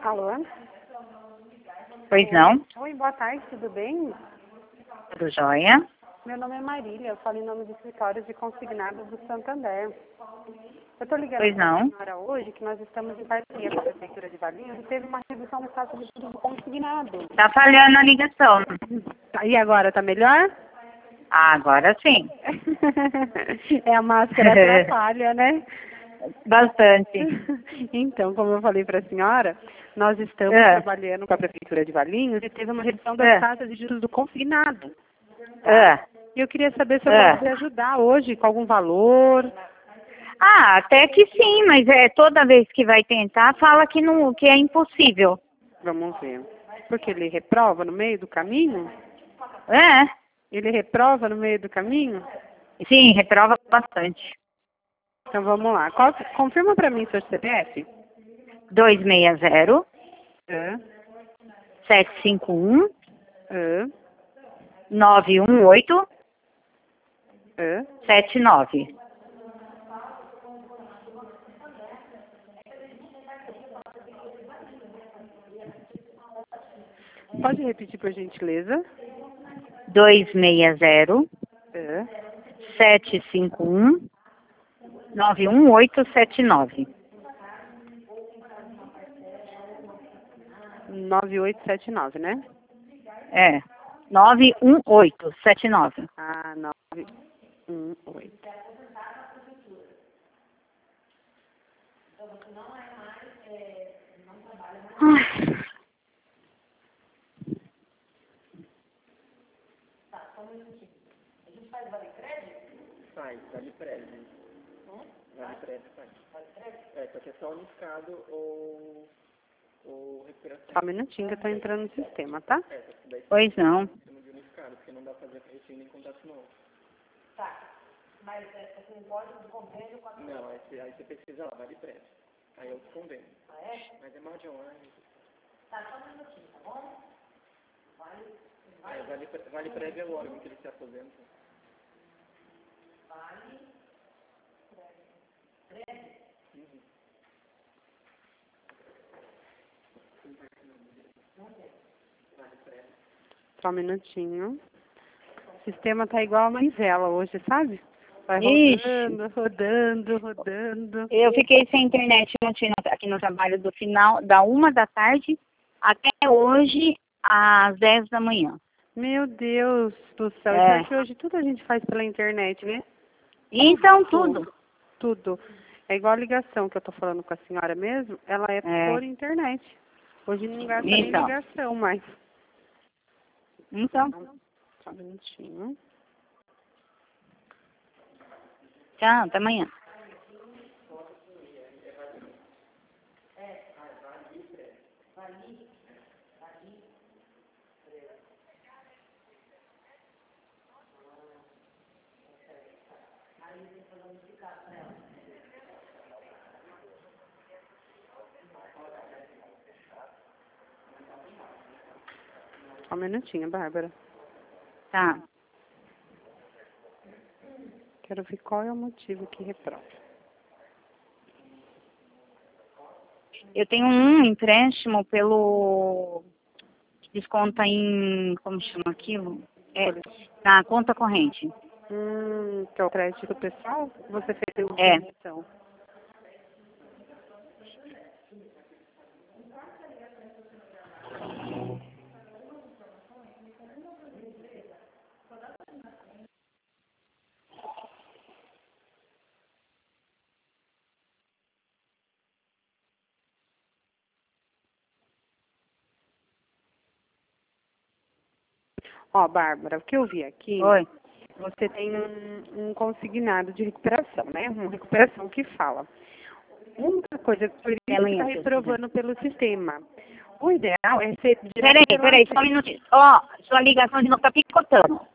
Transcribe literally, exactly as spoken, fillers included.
Alô? Pois não? Oi, boa tarde, tudo bem? Tudo jóia? Meu nome é Marília, eu falo em nome do escritório de consignado do Santander. Eu estou ligando Pois para a não? senhora hoje que nós estamos em parceria com a Prefeitura de Valinhos e teve uma redução no taxa de juros do consignado. Tá falhando a ligação. Tá, e agora, tá melhor? Ah, agora sim. É a máscara atrapalha, né? Bastante. Então, como eu falei para a senhora, nós estamos É. trabalhando com a Prefeitura de Valinhos e teve uma redução das É. taxas de juros do consignado. É. E eu queria saber se eu É. posso te ajudar hoje com algum valor. Ah, até que sim, mas é toda vez que vai tentar, fala que, não, que é impossível. Vamos ver. Porque ele reprova no meio do caminho? É. Ele reprova no meio do caminho? Sim, reprova bastante. Então vamos lá. Qual- confirma para mim seu C P F. dois seis zero, É, sete cinco um, é, nove um oito, é. sete nove. Pode repetir por gentileza? dois seis zero, É. sete cinco um, nove um oito sete nove. nove oito sete nove, né? É. nove um oito sete nove. Ah, nove um oito. Ai. Faz, vale prédio. Vale prédio, faz. É, só que é só unificado ou, ou recuperação. Só um minutinho que eu tô entrando no sistema, tá? É, só que daí você Pois não. chama de unificado, porque não dá pra fazer retiro nem contato novo. Mas você não pode convênio com a... Não, aí você, aí você pesquisa lá, vale prédio. Aí é outro convênio. Ah, é? Mas é mal de online. Tá, só um minutinho, tá bom? Vale, É, vale, pré- vale prédio é o órgão que ele se aposenta. vale, prédio. Uhum. Vale prédio. Só um minutinho. O sistema tá igual a manivela hoje, sabe? Vai Ixi. rodando, rodando, rodando. Eu fiquei sem internet ontem no- aqui no trabalho do final, da uma da tarde até hoje, às dez da manhã. Meu Deus do céu. É. Então, que hoje tudo a gente faz pela internet, né? Então, tudo. Tudo. É igual a ligação que eu tô falando com a senhora mesmo, ela é, É. por internet. Hoje não gasta nem Então. ligação mais. Então, Só um minutinho. tchau, até amanhã. Só um minutinho, Bárbara. Tá. Quero ver qual é o motivo que reprova. Eu tenho um empréstimo pelo desconta em, como chama aquilo? É, na conta corrente. Hum, que é o crédito pessoal? Você fez uma É. remissão. Ó, Bárbara, o que eu vi aqui, Oi. você tem um, um consignado de recuperação, né? Uma recuperação que fala. Uma coisa que por isso Até amanhã, está se Deus reprovando pelo sistema. O ideal é ser direto Peraí, pela peraí, só um minutinho. Ó, sua ligação de novo tá picotando.